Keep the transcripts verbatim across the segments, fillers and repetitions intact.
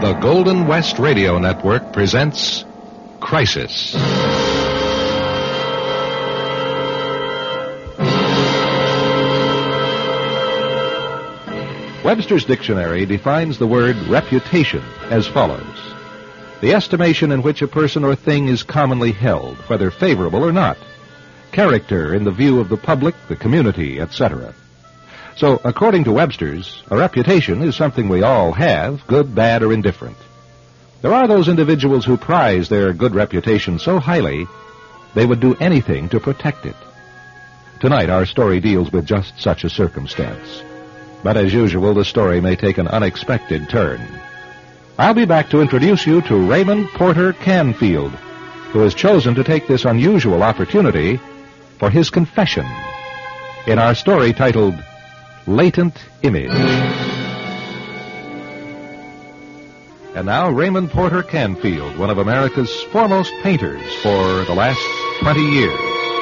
The Golden West Radio Network presents Crisis. Webster's Dictionary defines the word reputation as follows: the estimation in which a person or thing is commonly held, whether favorable or not. Character in the view of the public, the community, et cetera. So, according to Webster's, a reputation is something we all have, good, bad, or indifferent. There are those individuals who prize their good reputation so highly, they would do anything to protect it. Tonight, our story deals with just such a circumstance. But as usual, the story may take an unexpected turn. I'll be back to introduce you to Raymond Porter Canfield, who has chosen to take this unusual opportunity for his confession in our story titled Latent Image. And now, Raymond Porter Canfield, one of America's foremost painters for the last twenty years.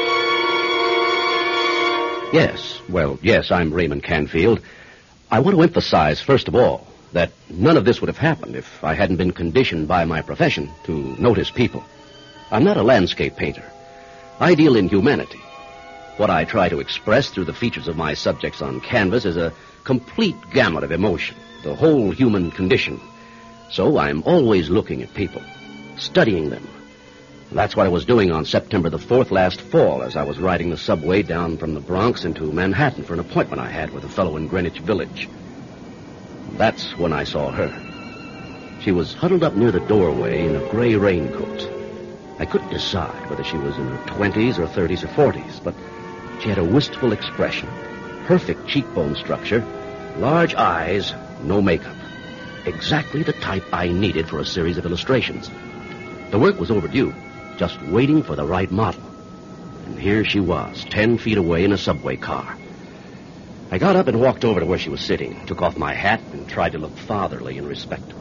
Yes, well, yes, I'm Raymond Canfield. I want to emphasize, first of all, that none of this would have happened if I hadn't been conditioned by my profession to notice people. I'm not a landscape painter. I deal in humanity. What I try to express through the features of my subjects on canvas is a complete gamut of emotion, the whole human condition. So I'm always looking at people, studying them. That's what I was doing on September the fourth last fall as I was riding the subway down from the Bronx into Manhattan for an appointment I had with a fellow in Greenwich Village. That's when I saw her. She was huddled up near the doorway in a gray raincoat. I couldn't decide whether she was in her twenties or thirties or forties, but she had a wistful expression, perfect cheekbone structure, large eyes, no makeup. Exactly the type I needed for a series of illustrations. The work was overdue, just waiting for the right model. And here she was, ten feet away in a subway car. I got up and walked over to where she was sitting, took off my hat, and tried to look fatherly and respectful.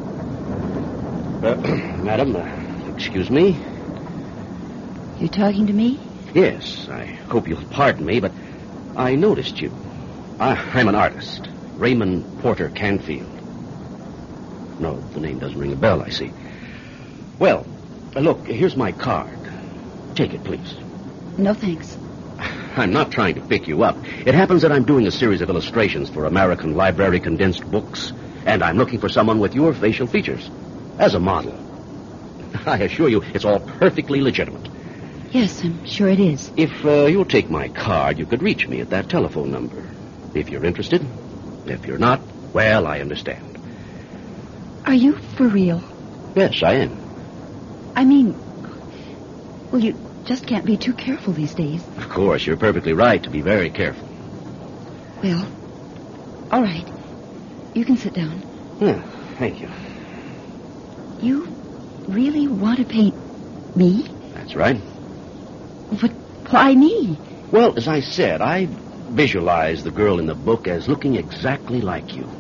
Uh, Madam, uh, excuse me? You talking to me? Yes, I hope you'll pardon me, but I noticed you. I, I'm an artist, Raymond Porter Canfield. No, the name doesn't ring a bell, I see. Well, uh, look, here's my card. Take it, please. No, thanks. I'm not trying to pick you up. It happens that I'm doing a series of illustrations for American Library condensed books, and I'm looking for someone with your facial features as a model. I assure you, it's all perfectly legitimate. Yes, I'm sure it is. If uh, you'll take my card, you could reach me at that telephone number. If you're interested. If you're not, well, I understand. Are you for real? Yes, I am. I mean, well, you just can't be too careful these days. Of course, you're perfectly right to be very careful. Well, all right. You can sit down. Yeah, thank you. You really want to paint me? That's right. But why me? Well, as I said, I visualized the girl in the book as looking exactly like you.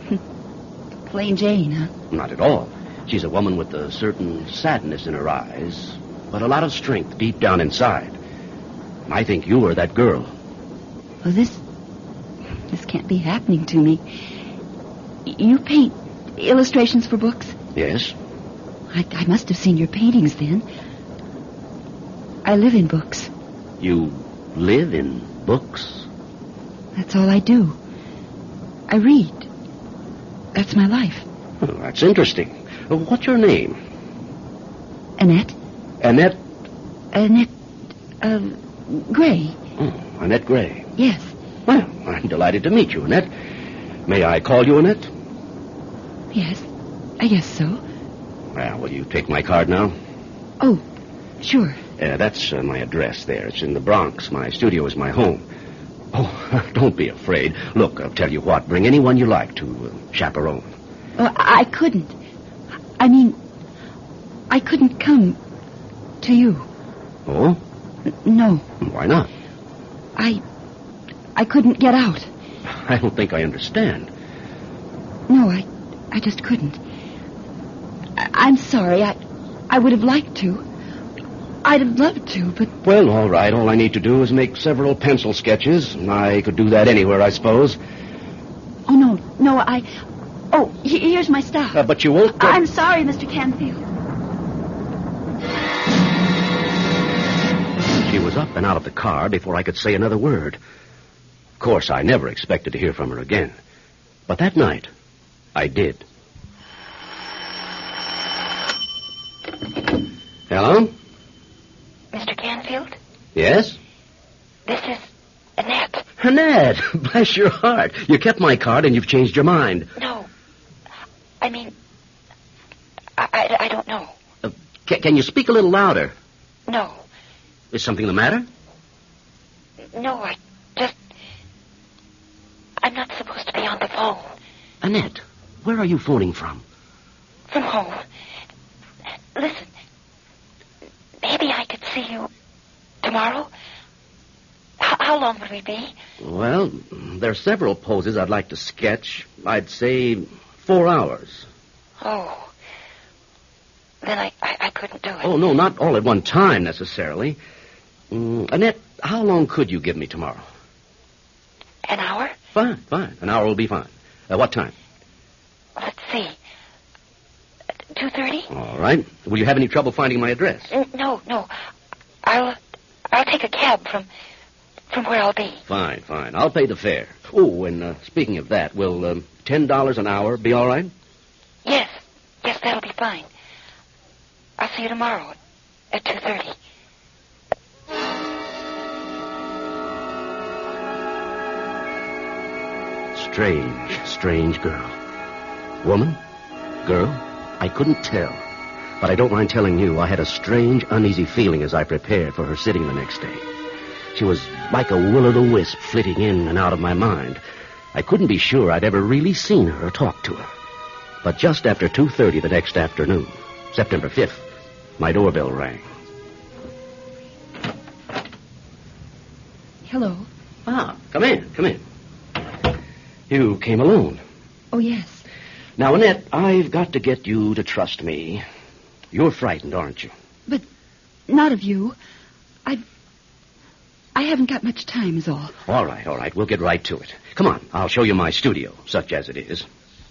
Plain Jane, huh? Not at all. She's a woman with a certain sadness in her eyes, but a lot of strength deep down inside. I think you are that girl. Well, this... this can't be happening to me. You paint illustrations for books? Yes. I, I must have seen your paintings then. I live in books. You live in books? That's all I do. I read. That's my life. Oh, that's interesting. What's your name? Annette. Annette? Annette, uh, Gray. Oh, Annette Gray. Yes. Well, I'm delighted to meet you, Annette. May I call you Annette? Yes, I guess so. Well, will you take my card now? Oh, sure. Uh, that's uh, my address there. It's in the Bronx. My studio is my home. Oh, don't be afraid. Look, I'll tell you what. Bring anyone you like to uh, chaperone. Uh, I couldn't. I mean, I couldn't come to you. Oh? N- no. Why not? I... I couldn't get out. I don't think I understand. No, I... I just couldn't. I, I'm sorry. I... I would have liked to. I'd have loved to, but... Well, all right. All I need to do is make several pencil sketches. I could do that anywhere, I suppose. Oh, no. No, I... Oh, he- here's my stuff. Uh, but you won't... Go... I'm sorry, Mister Canfield. She was up and out of the car before I could say another word. Of course, I never expected to hear from her again. But that night, I did. Hello? Mister Canfield? Yes? This is Annette. Annette, bless your heart. You kept my card and you've changed your mind. No. I mean, I, I, I don't know. Uh, ca- can you speak a little louder? No. Is something the matter? No, I just... I'm not supposed to be on the phone. Annette, where are you phoning from? From home. Listen, maybe I could see you tomorrow? H- how long would we be? Well, there are several poses I'd like to sketch. I'd say four hours. Oh. Then I, I, I couldn't do it. Oh, no, not all at one time, necessarily. Mm, Annette, how long could you give me tomorrow? An hour? Fine, fine. An hour will be fine. Uh, what time? Let's see. two thirty? All right. Will you have any trouble finding my address? No, no. I'll I'll take a cab from from where I'll be. Fine, fine. I'll pay the fare. Oh, and uh, speaking of that, will um, ten dollars an hour be all right? Yes. Yes, that'll be fine. I'll see you tomorrow at two thirty. Strange, strange girl. Woman? Girl? I couldn't tell. But I don't mind telling you, I had a strange, uneasy feeling as I prepared for her sitting the next day. She was like a will-o'-the-wisp flitting in and out of my mind. I couldn't be sure I'd ever really seen her or talked to her. But just after two thirty the next afternoon, September fifth, my doorbell rang. Hello. Ah, come in, come in. You came alone. Oh, yes. Now, Annette, I've got to get you to trust me. You're frightened, aren't you? But not of you. I've... I haven't got much time, is all. All right, all right. We'll get right to it. Come on, I'll show you my studio, such as it is.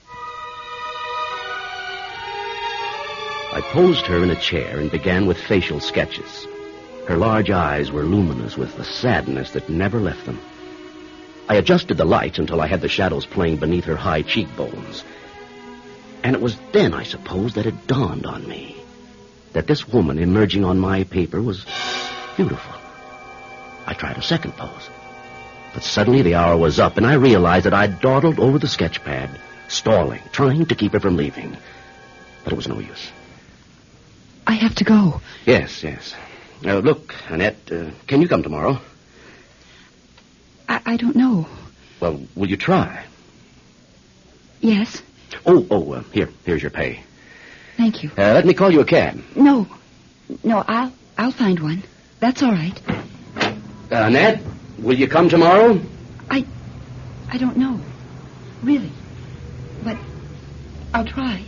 I posed her in a chair and began with facial sketches. Her large eyes were luminous with a sadness that never left them. I adjusted the lights until I had the shadows playing beneath her high cheekbones. And it was then, I suppose, that it dawned on me that this woman emerging on my paper was beautiful. I tried a second pose. But suddenly the hour was up, and I realized that I'd dawdled over the sketch pad, stalling, trying to keep her from leaving. But it was no use. I have to go. Yes, yes. Uh, look, Annette, uh, can you come tomorrow? I, I don't know. Well, will you try? Yes. Oh, oh, uh, here, here's your pay. Thank you. Uh, let me call you a cab. No. No, I'll I'll find one. That's all right. Uh, Annette, will you come tomorrow? I I don't know. Really. But I'll try.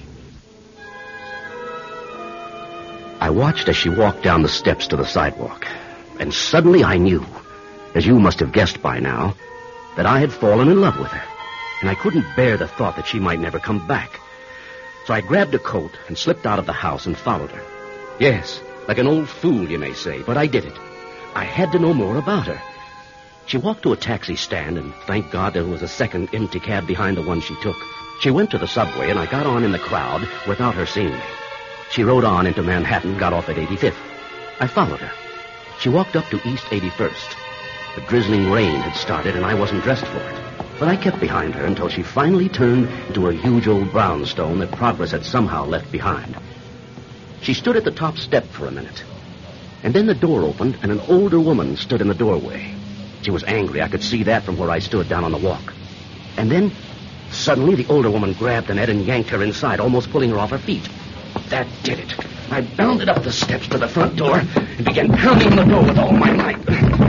I watched as she walked down the steps to the sidewalk. And suddenly I knew, as you must have guessed by now, that I had fallen in love with her. And I couldn't bear the thought that she might never come back. So I grabbed a coat and slipped out of the house and followed her. Yes, like an old fool, you may say, but I did it. I had to know more about her. She walked to a taxi stand, and thank God there was a second empty cab behind the one she took. She went to the subway, and I got on in the crowd without her seeing me. She rode on into Manhattan, got off at eighty-fifth. I followed her. She walked up to East eighty-first. The drizzling rain had started, and I wasn't dressed for it. But I kept behind her until she finally turned into a huge old brownstone that progress had somehow left behind. She stood at the top step for a minute. And then the door opened, and an older woman stood in the doorway. She was angry. I could see that from where I stood down on the walk. And then, suddenly, the older woman grabbed Annette and yanked her inside, almost pulling her off her feet. That did it. I bounded up the steps to the front door and began pounding on the door with all my might.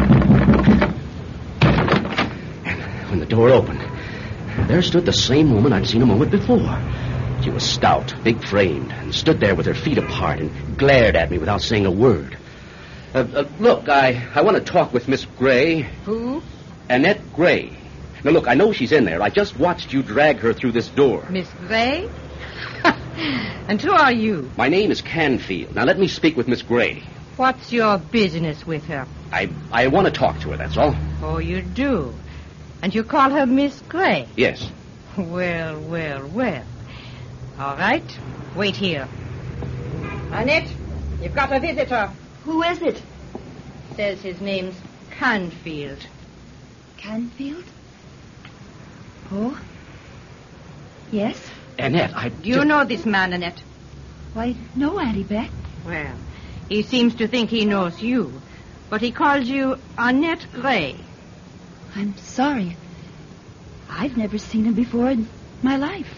And when the door opened, there stood the same woman I'd seen a moment before. She was stout, big-framed, and stood there with her feet apart and glared at me without saying a word. Uh, uh, look, I, I want to talk with Miss Gray. Who? Annette Gray. Now, look, I know she's in there. I just watched you drag her through this door. Miss Gray? And who are you? My name is Canfield. Now, let me speak with Miss Gray. What's your business with her? I I want to talk to her, that's all. Oh, you do? And you call her Miss Gray? Yes. Well, well, well. All right. Wait here. Annette, you've got a visitor. Who is it? Says his name's Canfield. Canfield? Oh? Yes? Annette, I... Do you know this man, Annette? Why, no, Auntie Bet. Well, he seems to think he knows you, but he calls you Annette Gray. I'm sorry. I've never seen him before in my life.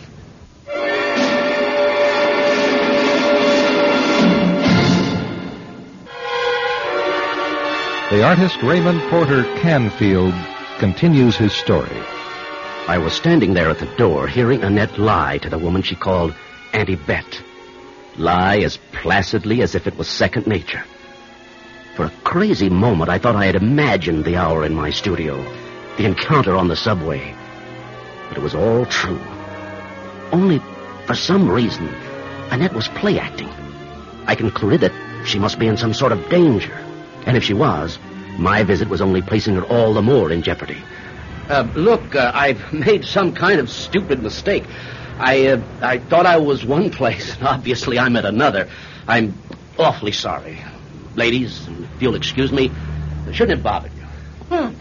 The artist Raymond Porter Canfield continues his story. I was standing there at the door, hearing Annette lie to the woman she called Auntie Bet. Lie as placidly as if it was second nature. For a crazy moment, I thought I had imagined the hour in my studio, the encounter on the subway. But it was all true. Only, for some reason, Annette was play-acting. I concluded that she must be in some sort of danger. And if she was, my visit was only placing her all the more in jeopardy. Uh, look, uh, I've made some kind of stupid mistake. I, uh, I thought I was one place, and obviously I'm at another. I'm awfully sorry. Ladies, if you'll excuse me, I shouldn't have bothered you. Hmm.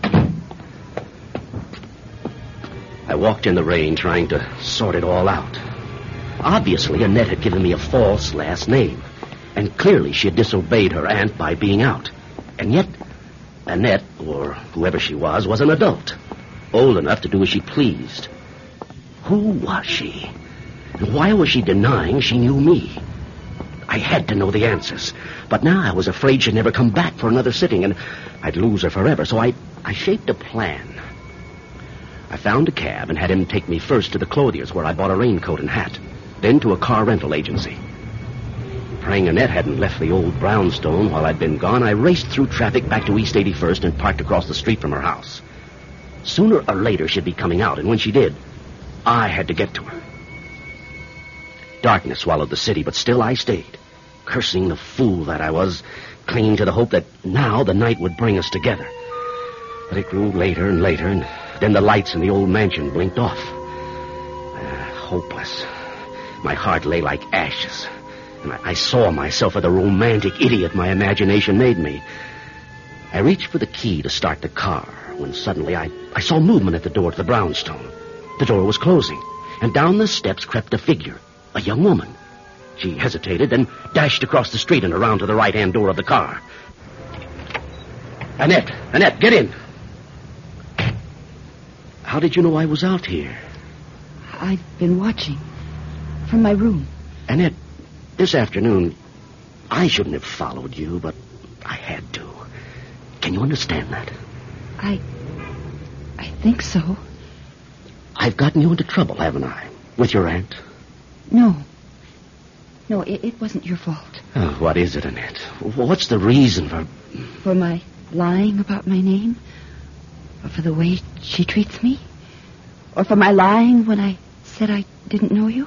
I walked in the rain trying to sort it all out. Obviously, Annette had given me a false last name. And clearly she had disobeyed her aunt by being out. And yet, Annette, or whoever she was, was an adult. Old enough to do as she pleased. Who was she? And why was she denying she knew me? I had to know the answers. But now I was afraid she'd never come back for another sitting, and I'd lose her forever. So I, I shaped a plan. I found a cab and had him take me first to the clothier's where I bought a raincoat and hat. Then to a car rental agency. Praying Annette hadn't left the old brownstone while I'd been gone, I raced through traffic back to East eighty-first and parked across the street from her house. Sooner or later, she'd be coming out, and when she did, I had to get to her. Darkness swallowed the city, but still I stayed, cursing the fool that I was, clinging to the hope that now the night would bring us together. But it grew later and later, and then the lights in the old mansion blinked off. Uh, hopeless. My heart lay like ashes. And I, I saw myself as the romantic idiot my imagination made me. I reached for the key to start the car when suddenly I, I saw movement at the door to the brownstone. The door was closing, and down the steps crept a figure, a young woman. She hesitated, then dashed across the street and around to the right-hand door of the car. Annette, Annette, get in. How did you know I was out here? I've been watching from my room. Annette, this afternoon, I shouldn't have followed you, but I had to. Can you understand that? I... I think so. I've gotten you into trouble, haven't I? With your aunt? No. No, it, it wasn't your fault. Oh, what is it, Annette? What's the reason for... For my lying about my name? Or for the way she treats me? Or for my lying when I said I didn't know you?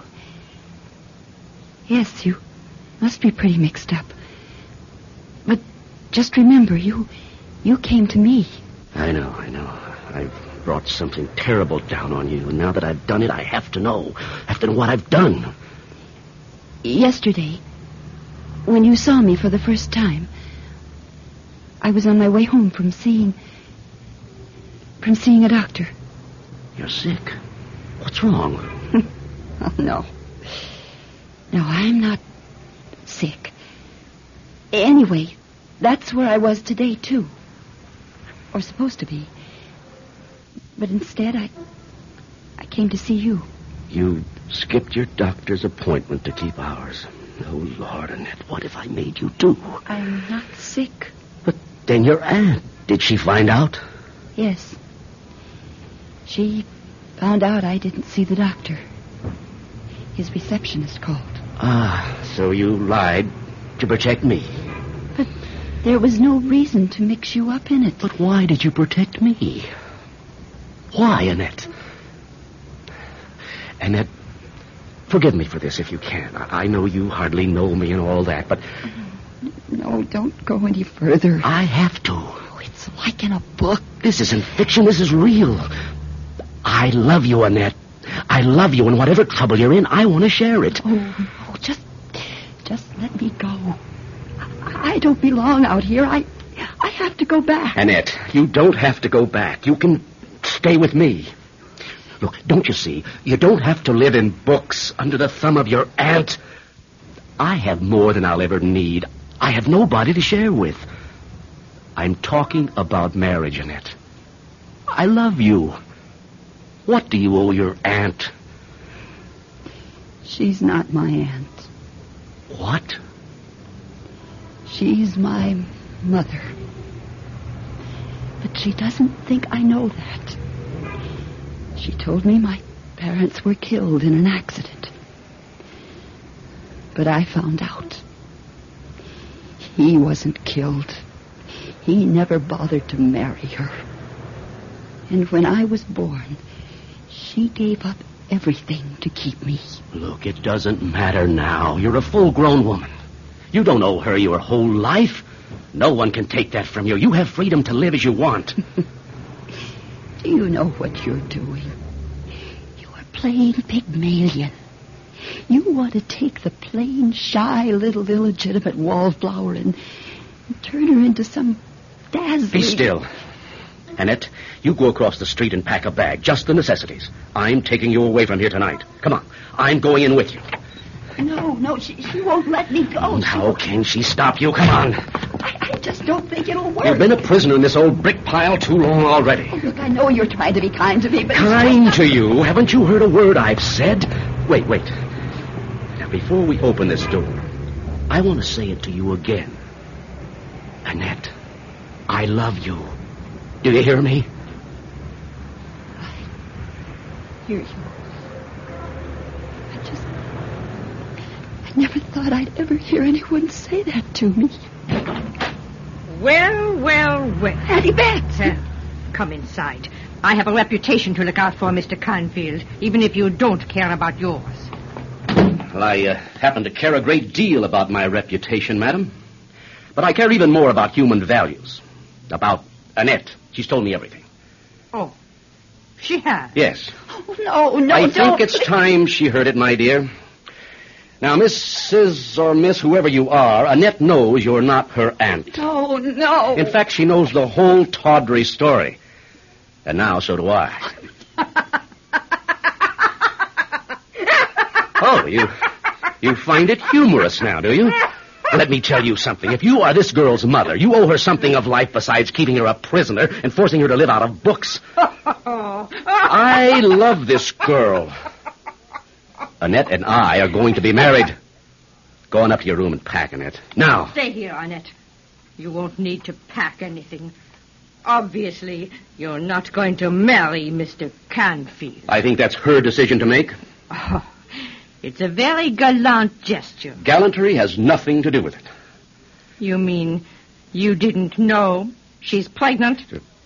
Yes, you must be pretty mixed up. But just remember, you you came to me. I know, I know. I've brought something terrible down on you, and now that I've done it, I have to know. I have to know what I've done. Yesterday, when you saw me for the first time, I was on my way home from seeing... from seeing a doctor. You're sick. What's wrong? Oh, no. No, I'm not sick. Anyway, that's where I was today, too. Or supposed to be. But instead, I... I came to see you. You skipped your doctor's appointment to keep ours. Oh, Lord, Annette, what have I made you do? I'm not sick. But then your aunt, did she find out? Yes. She found out I didn't see the doctor. His receptionist called. Ah, so you lied to protect me. But there was no reason to mix you up in it. But why did you protect me? Why, Annette? Annette, forgive me for this if you can. I, I know you hardly know me and all that, but... No, don't go any further. I have to. Oh, it's like in a book. This isn't fiction. This is real. I love you, Annette. I love you, and whatever trouble you're in, I want to share it. Oh, no, just, just let me go. I, I don't belong out here. I, I have to go back. Annette, you don't have to go back. You can stay with me. Look, don't you see? You don't have to live in books under the thumb of your aunt. I have more than I'll ever need. I have nobody to share with. I'm talking about marriage, Annette. I love you. What do you owe your aunt? She's not my aunt. What? She's my mother. But she doesn't think I know that. She told me my parents were killed in an accident. But I found out. He wasn't killed. He never bothered to marry her. And when I was born, she gave up everything to keep me. Look, it doesn't matter now. You're a full-grown woman. You don't owe her your whole life. No one can take that from you. You have freedom to live as you want. Do you know what you're doing? You are playing Pygmalion. You want to take the plain, shy, little, illegitimate wallflower and, and turn her into some dazzling... Be still. Annette, you go across the street and pack a bag. Just the necessities. I'm taking you away from here tonight. Come on. I'm going in with you. No, no, she, she won't let me go. How can she stop you? Come on. I, I just don't think it'll work. You've been a prisoner in this old brick pile too long already. Oh, look, I know you're trying to be kind to me, but... Kind to you? Haven't you heard a word I've said? Wait, wait. Now, before we open this door, I want to say it to you again. Annette, I love you. Do you hear me? I hear you. I just... I never thought I'd ever hear anyone say that to me. Well, well, well. Auntie Bet! Uh, come inside. I have a reputation to look out for, Mister Canfield, even if you don't care about yours. Well, I uh, happen to care a great deal about my reputation, madam. But I care even more about human values. About Annette. She's told me everything. Oh, she has? Yes. Oh, no, no, I don't. think it's time she heard it, my dear. Now, Missus or Miss, whoever you are, Annette knows you're not her aunt. No, no. In fact, she knows the whole tawdry story. And now, so do I. Oh, you you find it humorous now, do you? Let me tell you something. If you are this girl's mother, you owe her something of life besides keeping her a prisoner and forcing her to live out of books. I love this girl. Annette and I are going to be married. Go on up to your room and pack, Annette. Now. Stay here, Annette. You won't need to pack anything. Obviously, you're not going to marry Mister Canfield. I think that's her decision to make. Oh, it's a very gallant gesture. Gallantry has nothing to do with it. You mean you didn't know she's pregnant?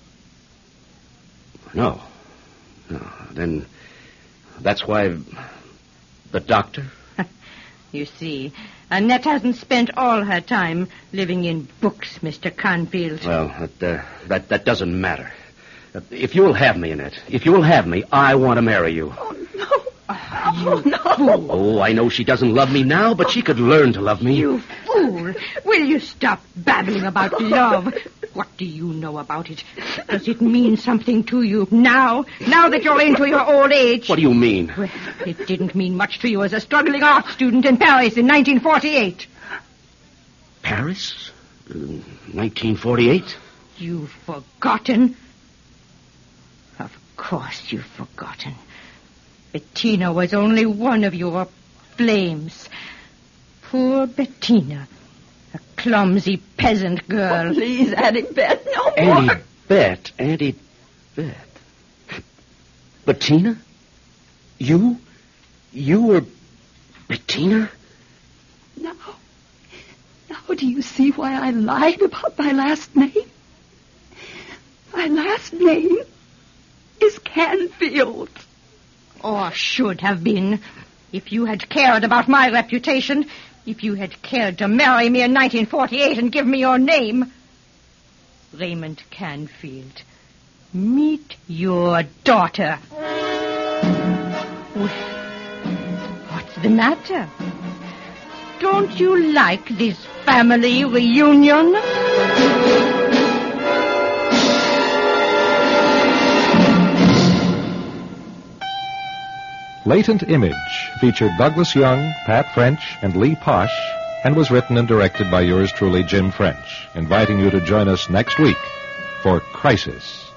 No. No. Then that's why the doctor... You see, Annette hasn't spent all her time living in books, Mister Canfield. Well, that, uh, that, that doesn't matter. If you'll have me, Annette, if you'll have me, I want to marry you. Oh, no. Oh, no. Fool. Oh, I know she doesn't love me now, but she could learn to love me. You fool. Will you stop babbling about love? What do you know about it? Does it mean something to you now? Now that you're into your old age? What do you mean? Well, it didn't mean much to you as a struggling art student in Paris in nineteen forty-eight. Paris? Uh, nineteen forty-eight? You've forgotten? Of course you've forgotten. Bettina was only one of your flames. Poor Bettina. A clumsy peasant girl. Oh, please, Auntie Bet, no more. Auntie Bet, Auntie Bet. Bettina? You? You were Bettina? Now, now do you see why I lied about my last name? My last name is Canfield. Or should have been. If you had cared about my reputation, if you had cared to marry me in nineteen forty-eight and give me your name. Raymond Canfield, meet your daughter. Well, what's the matter? Don't you like this family reunion? Latent Image featured Douglas Young, Pat French, and Lee Posh, and was written and directed by yours truly, Jim French, inviting you to join us next week for Crisis.